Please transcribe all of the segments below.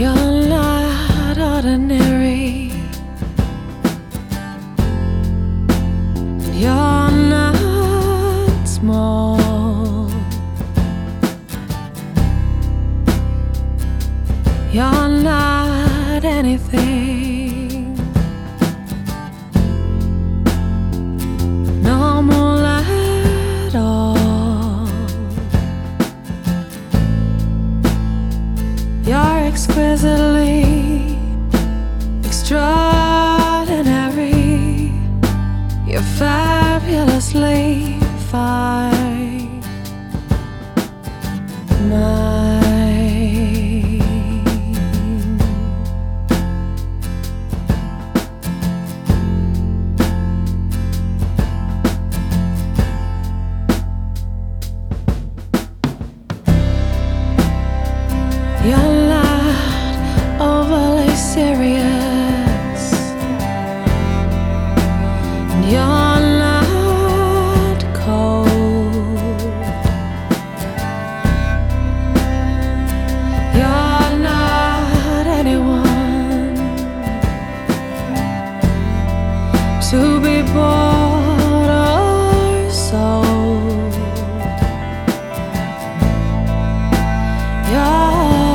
You're not ordinary. You're not small. You're not anything normal at all. You're exquisitely extraordinary. You're fabulously fine. Mine. You're not overly serious, and you're not cold. You're not anyone to be bought or sold. You're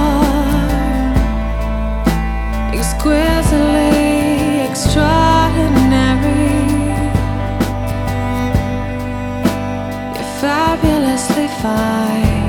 exquisitely extraordinary. You're fabulously fine.